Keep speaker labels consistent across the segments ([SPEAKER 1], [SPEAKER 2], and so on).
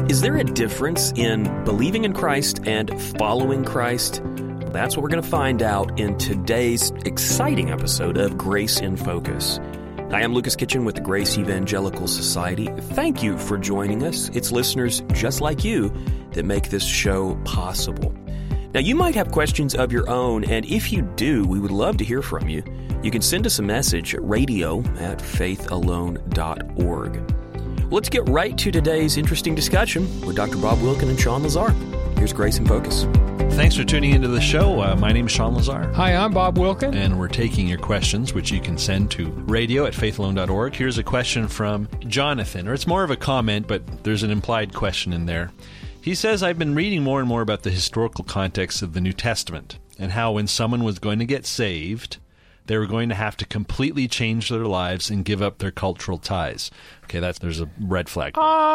[SPEAKER 1] Is there a difference in believing in Christ and following Christ? That's what we're going to find out in today's exciting episode of Grace in Focus. I am Lucas Kitchen with the Grace Evangelical Society. Thank you for joining us. It's listeners just like you that make this show possible. Now, you might have questions of your own, and if you do, we would love to hear from you. You can send us a message at radio@faithalone.org. Let's get right to today's interesting discussion with Dr. Bob Wilkin and Sean Lazar. Here's Grace in Focus.
[SPEAKER 2] Thanks for tuning into the show. My name is Sean Lazar.
[SPEAKER 3] Hi, I'm Bob Wilkin.
[SPEAKER 2] And we're taking your questions, which you can send to radio@faithalone.org. Here's a question from Jonathan, or it's more of a comment, but there's an implied question in there. He says, I've been reading more and more about the historical context of the New Testament and how when someone was going to get saved, they were going to have to completely change their lives and give up their cultural ties. Okay, there's a red flag.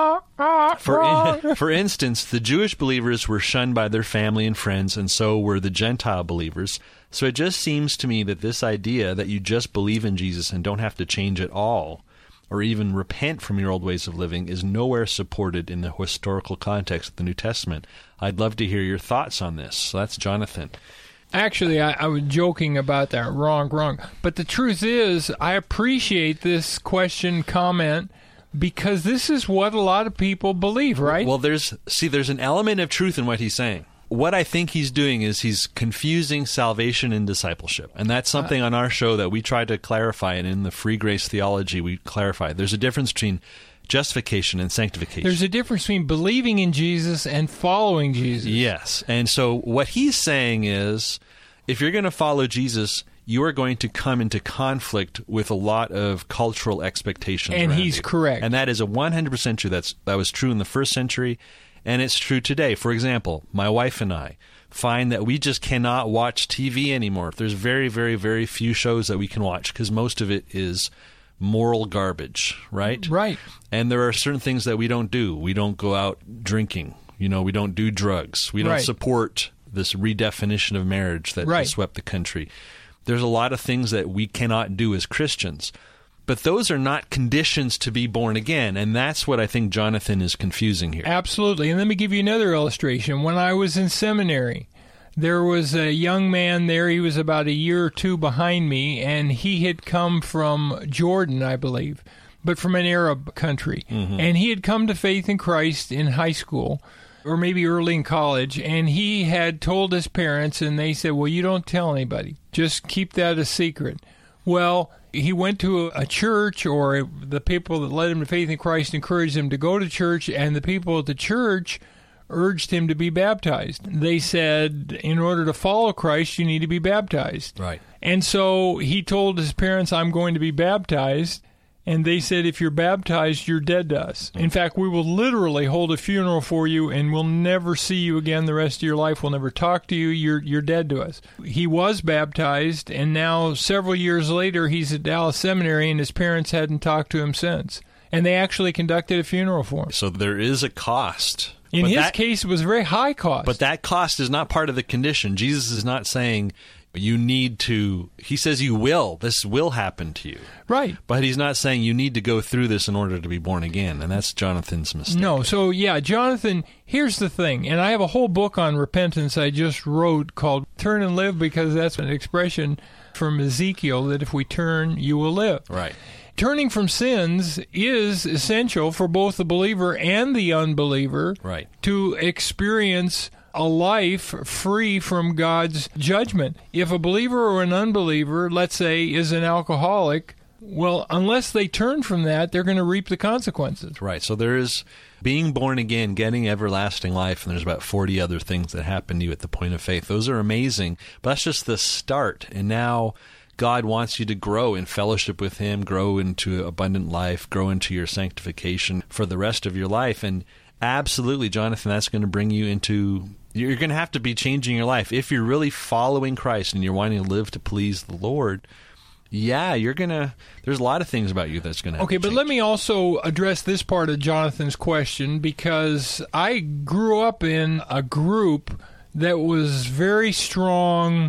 [SPEAKER 2] For instance, the Jewish believers were shunned by their family and friends, and so were the Gentile believers. So it just seems to me that this idea that you just believe in Jesus and don't have to change at all, or even repent from your old ways of living, is nowhere supported in the historical context of the New Testament. I'd love to hear your thoughts on this. So that's Jonathan.
[SPEAKER 3] Actually, I was joking about that. Wrong. But the truth is, I appreciate this question, comment, because this is what a lot of people believe, right?
[SPEAKER 2] Well, there's an element of truth in what he's saying. What I think he's doing is he's confusing salvation and discipleship. And that's something on our show that we try to clarify, and in the Free Grace Theology we clarify. There's a difference between justification and sanctification.
[SPEAKER 3] There's a difference between believing in Jesus and following Jesus.
[SPEAKER 2] Yes. And so what he's saying is, if you're going to follow Jesus, you are going to come into conflict with a lot of cultural expectations.
[SPEAKER 3] And he's correct.
[SPEAKER 2] And that is 100% true. That was true in the first century, and it's true today. For example, my wife and I find that we just cannot watch TV anymore. There's very, very, very few shows that we can watch because most of it is moral garbage, right?
[SPEAKER 3] Right.
[SPEAKER 2] And there are certain things that we don't do. We don't go out drinking. We don't do drugs. We don't support this redefinition of marriage that has swept the country. There's a lot of things that we cannot do as Christians. But those are not conditions to be born again, and that's what I think Jonathan is confusing here.
[SPEAKER 3] Absolutely. And let me give you another illustration. When I was in seminary, there was a young man there. He was about a year or two behind me, and he had come from Jordan, I believe, but from an Arab country. Mm-hmm. And he had come to faith in Christ in high school, or maybe early in college, and he had told his parents, and they said, well, you don't tell anybody. Just keep that a secret. Well, he went to a church, or the people that led him to faith in Christ encouraged him to go to church, and the people at the church urged him to be baptized. They said, in order to follow Christ, you need to be baptized.
[SPEAKER 2] Right.
[SPEAKER 3] And so he told his parents, I'm going to be baptized. And they said, if you're baptized, you're dead to us. In fact, we will literally hold a funeral for you, and we'll never see you again the rest of your life. We'll never talk to you. You're dead to us. He was baptized, and now several years later, he's at Dallas Seminary, and his parents hadn't talked to him since. And they actually conducted a funeral for him.
[SPEAKER 2] So there is a cost.
[SPEAKER 3] In his case, it was a very high cost.
[SPEAKER 2] But that cost is not part of the condition. Jesus is not saying you need to, he says you will. This will happen to you.
[SPEAKER 3] Right.
[SPEAKER 2] But he's not saying you need to go through this in order to be born again. And that's Jonathan's mistake.
[SPEAKER 3] No. So, yeah, Jonathan, here's the thing. And I have a whole book on repentance I just wrote called Turn and Live, because that's an expression from Ezekiel that if we turn, you will live.
[SPEAKER 2] Right.
[SPEAKER 3] Turning from sins is essential for both the believer and the unbeliever to experience a life free from God's judgment. If a believer or an unbeliever, let's say, is an alcoholic, well, unless they turn from that, they're going to reap the consequences.
[SPEAKER 2] Right. So there is being born again, getting everlasting life, and there's about 40 other things that happen to you at the point of faith. Those are amazing, but that's just the start. And now God wants you to grow in fellowship with Him, grow into abundant life, grow into your sanctification for the rest of your life. And absolutely, Jonathan, that's going to bring you into, you're going to have to be changing your life. If you're really following Christ and you're wanting to live to please the Lord, yeah, there's a lot of things about you that's going to have to change.
[SPEAKER 3] But let me also address this part of Jonathan's question, because I grew up in a group that was very strong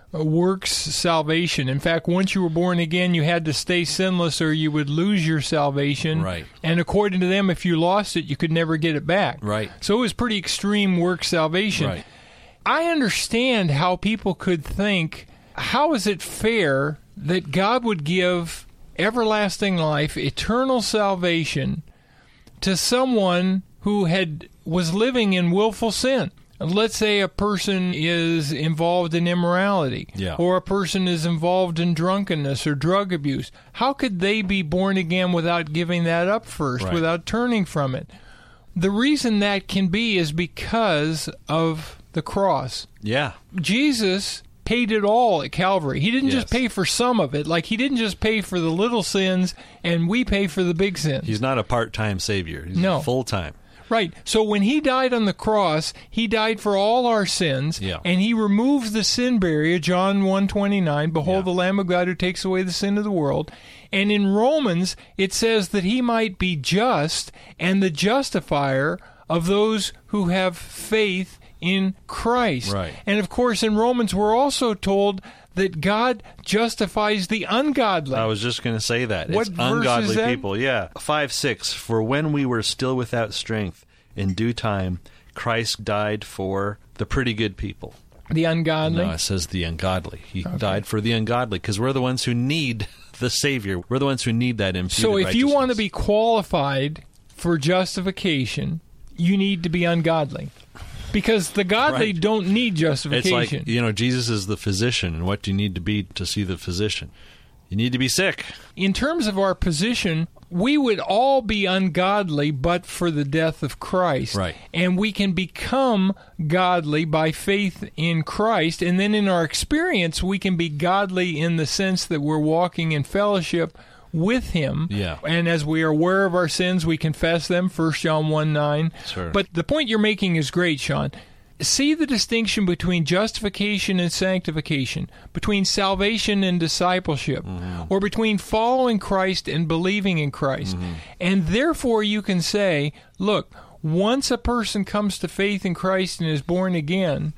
[SPEAKER 3] works salvation. In fact, once you were born again, you had to stay sinless or you would lose your salvation.
[SPEAKER 2] Right.
[SPEAKER 3] And according to them, if you lost it, you could never get it back.
[SPEAKER 2] Right.
[SPEAKER 3] So it was pretty extreme work salvation.
[SPEAKER 2] Right.
[SPEAKER 3] I understand how people could think, how is it fair that God would give everlasting life, eternal salvation to someone who was living in willful sin? Let's say a person is involved in immorality, or a person is involved in drunkenness or drug abuse. How could they be born again without giving that up first, without turning from it? The reason that can be is because of the cross.
[SPEAKER 2] Yeah.
[SPEAKER 3] Jesus paid it all at Calvary. He didn't just pay for some of it. Like, he didn't just pay for the little sins and we pay for the big sins.
[SPEAKER 2] He's not a part-time Savior. He's full-time.
[SPEAKER 3] Right. So when he died on the cross, he died for all our sins, and he removed the sin barrier, John 1:29, behold the Lamb of God who takes away the sin of the world. And in Romans, it says that he might be just and the justifier of those who have faith in Christ.
[SPEAKER 2] Right.
[SPEAKER 3] And of course, in Romans, we're also told that God justifies the ungodly.
[SPEAKER 2] I was just going to say that.
[SPEAKER 3] What
[SPEAKER 2] it's
[SPEAKER 3] verse
[SPEAKER 2] ungodly
[SPEAKER 3] is that?
[SPEAKER 2] people. Yeah. 5:6. For when we were still without strength, in due time, Christ died for the pretty good people.
[SPEAKER 3] The ungodly?
[SPEAKER 2] No, it says the ungodly. He died for the ungodly because we're the ones who need the Savior. We're the ones who need that imputed
[SPEAKER 3] So if you want to
[SPEAKER 2] righteousness.
[SPEAKER 3] be qualified for justification, you need to be ungodly. Because the godly don't need justification.
[SPEAKER 2] It's like, Jesus is the physician, and what do you need to be to see the physician? You need to be sick.
[SPEAKER 3] In terms of our position, we would all be ungodly but for the death of Christ.
[SPEAKER 2] Right.
[SPEAKER 3] And we can become godly by faith in Christ. And then in our experience, we can be godly in the sense that we're walking in fellowship with him.
[SPEAKER 2] Yeah.
[SPEAKER 3] And as we are aware of our sins, we confess them, 1 John 1:9.
[SPEAKER 2] Sure.
[SPEAKER 3] But the point you're making is great, Sean. See the distinction between justification and sanctification, between salvation and discipleship, or between following Christ and believing in Christ. And therefore you can say, look, once a person comes to faith in Christ and is born again,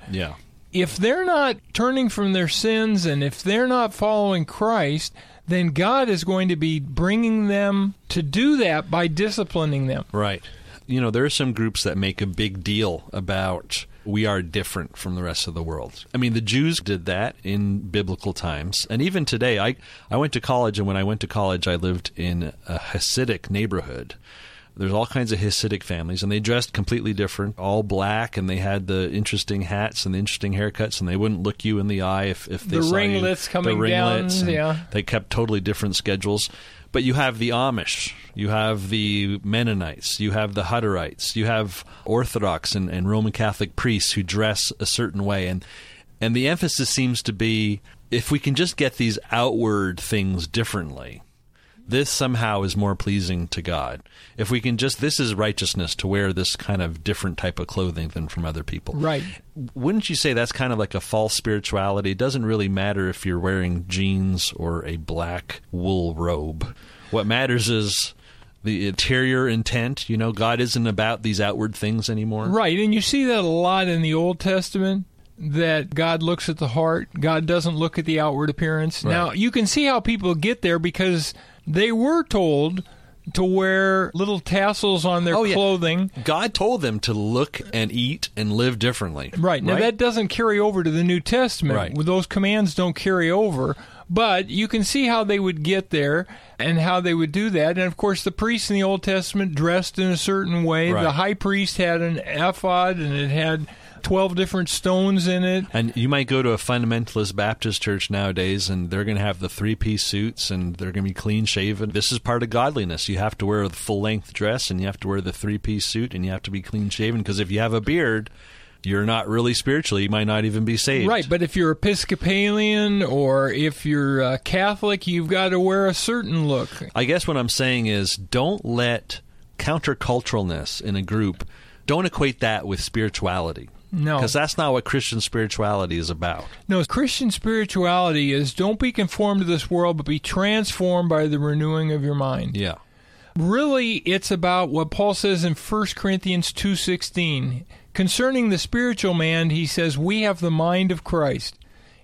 [SPEAKER 3] if they're not turning from their sins and if they're not following Christ, then God is going to be bringing them to do that by disciplining them.
[SPEAKER 2] Right. There are some groups that make a big deal about we are different from the rest of the world. I mean, the Jews did that in biblical times. And even today, I went to college, and when I went to college, I lived in a Hasidic neighborhood. There's all kinds of Hasidic families, and they dressed completely different, all black, and they had the interesting hats and the interesting haircuts, and they wouldn't look you in the eye if they
[SPEAKER 3] the
[SPEAKER 2] saw
[SPEAKER 3] ringlets
[SPEAKER 2] you.
[SPEAKER 3] coming
[SPEAKER 2] the ringlets,
[SPEAKER 3] down,
[SPEAKER 2] They kept totally different schedules. But you have the Amish, you have the Mennonites, you have the Hutterites, you have Orthodox and Roman Catholic priests who dress a certain way. And the emphasis seems to be, if we can just get these outward things differently, this somehow is more pleasing to God. If we can this is righteousness to wear this kind of different type of clothing than from other people.
[SPEAKER 3] Right.
[SPEAKER 2] Wouldn't you say that's kind of like a false spirituality? It doesn't really matter if you're wearing jeans or a black wool robe. What matters is the interior intent. God isn't about these outward things anymore.
[SPEAKER 3] Right, and you see that a lot in the Old Testament, that God looks at the heart. God doesn't look at the outward appearance.
[SPEAKER 2] Right.
[SPEAKER 3] Now, you can see how people get there because they were told to wear little tassels on their clothing.
[SPEAKER 2] God told them to look and eat and live differently.
[SPEAKER 3] Right. Now, that doesn't carry over to the New Testament.
[SPEAKER 2] Right.
[SPEAKER 3] Those commands don't carry over. But you can see how they would get there and how they would do that. And, of course, the priests in the Old Testament dressed in a certain way.
[SPEAKER 2] Right.
[SPEAKER 3] The high priest had an ephod, and it had 12 different stones in it.
[SPEAKER 2] And you might go to a fundamentalist Baptist church nowadays, and they're going to have the three-piece suits, and they're going to be clean-shaven. This is part of godliness. You have to wear the full-length dress, and you have to wear the three-piece suit, and you have to be clean-shaven, because if you have a beard, you're not really spiritual. You might not even be saved.
[SPEAKER 3] Right, but if you're Episcopalian or if you're Catholic, you've got to wear a certain look.
[SPEAKER 2] I guess what I'm saying is don't let counterculturalness in a group, don't equate that with spirituality.
[SPEAKER 3] No.
[SPEAKER 2] Because that's not what Christian spirituality is about.
[SPEAKER 3] No, Christian spirituality is don't be conformed to this world, but be transformed by the renewing of your mind.
[SPEAKER 2] Yeah.
[SPEAKER 3] Really, it's about what Paul says in 1 Corinthians 2:16. Concerning the spiritual man, he says, we have the mind of Christ.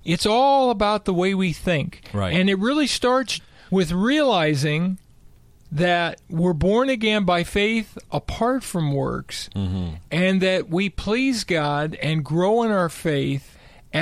[SPEAKER 3] It's all about the way we think.
[SPEAKER 2] Right.
[SPEAKER 3] And it really starts with realizing that we're born again by faith apart from works, and that we please God and grow in our faith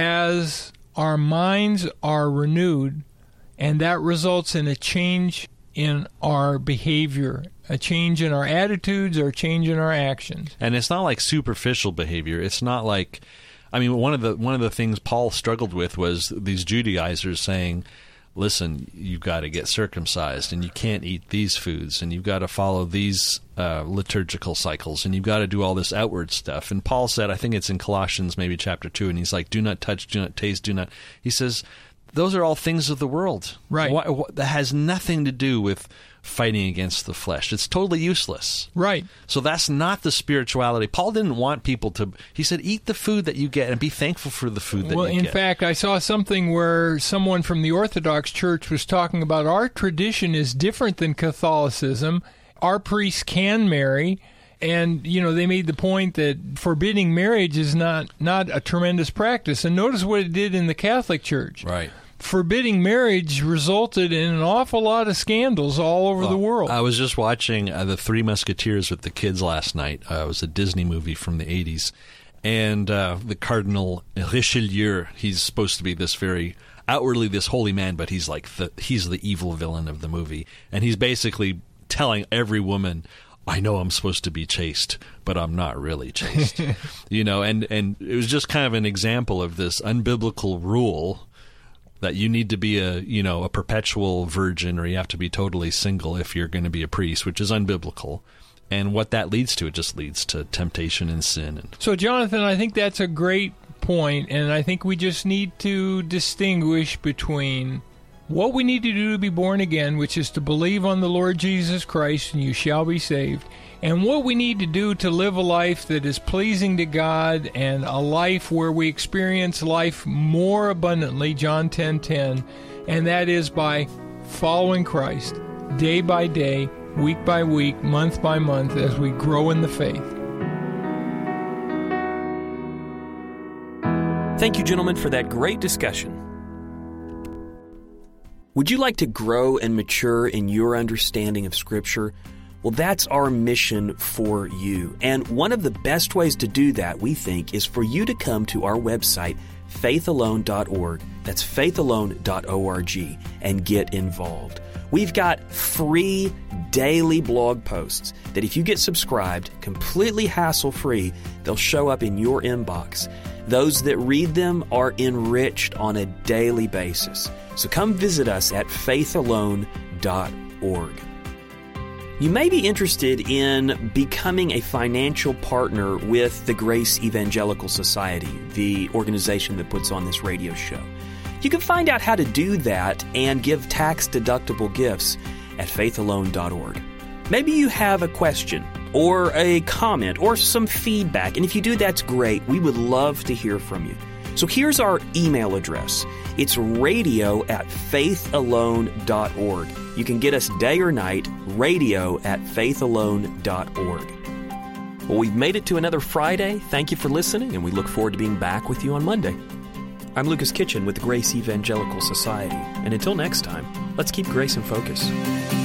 [SPEAKER 3] as our minds are renewed, and that results in a change in our behavior, a change in our attitudes, or a change in our actions.
[SPEAKER 2] And it's not like superficial behavior. It's not like, I mean, one of the things Paul struggled with was these Judaizers saying, listen, you've got to get circumcised, and you can't eat these foods, and you've got to follow these liturgical cycles, and you've got to do all this outward stuff. And Paul said, I think it's in Colossians maybe chapter 2, and he's like, do not touch, do not taste, do not. He says, those are all things of the world.
[SPEAKER 3] Right.
[SPEAKER 2] That has nothing to do with fighting against the flesh. It's totally useless.
[SPEAKER 3] Right.
[SPEAKER 2] So that's not the spirituality. Paul didn't want people to, he said, eat the food that you get and be thankful for the food that you get.
[SPEAKER 3] Well, in fact, I saw something where someone from the Orthodox Church was talking about our tradition is different than Catholicism. Our priests can marry. And, you know, they made the point that forbidding marriage is not a tremendous practice. And notice what it did in the Catholic Church.
[SPEAKER 2] Right.
[SPEAKER 3] Forbidding marriage resulted in an awful lot of scandals all over the world.
[SPEAKER 2] I was just watching The Three Musketeers with the kids last night. It was a Disney movie from the 80s. And the Cardinal Richelieu, he's supposed to be this very outwardly this holy man, but he's like he's the evil villain of the movie. And he's basically telling every woman, I know I'm supposed to be chaste, but I'm not really chaste. You know, and it was just kind of an example of this unbiblical rule that you need to be a perpetual virgin, or you have to be totally single if you're going to be a priest, which is unbiblical. And what that leads to, it just leads to temptation and sin.
[SPEAKER 3] So, Jonathan, I think that's a great point, and I think we just need to distinguish between what we need to do to be born again, which is to believe on the Lord Jesus Christ, and you shall be saved, and what we need to do to live a life that is pleasing to God and a life where we experience life more abundantly, John 10:10, and that is by following Christ day by day, week by week, month by month, as we grow in the faith.
[SPEAKER 1] Thank you, gentlemen, for that great discussion. Would you like to grow and mature in your understanding of Scripture? Well, that's our mission for you. And one of the best ways to do that, we think, is for you to come to our website, faithalone.org. That's faithalone.org, and get involved. We've got free daily blog posts that if you get subscribed, completely hassle-free, they'll show up in your inbox. Those that read them are enriched on a daily basis. So come visit us at faithalone.org. You may be interested in becoming a financial partner with the Grace Evangelical Society, the organization that puts on this radio show. You can find out how to do that and give tax-deductible gifts at faithalone.org. Maybe you have a question or a comment or some feedback, and if you do, that's great. We would love to hear from you. So here's our email address. It's radio@faithalone.org. You can get us day or night, radio@faithalone.org. Well, we've made it to another Friday. Thank you for listening, and we look forward to being back with you on Monday. I'm Lucas Kitchen with the Grace Evangelical Society, and until next time, let's keep grace in focus.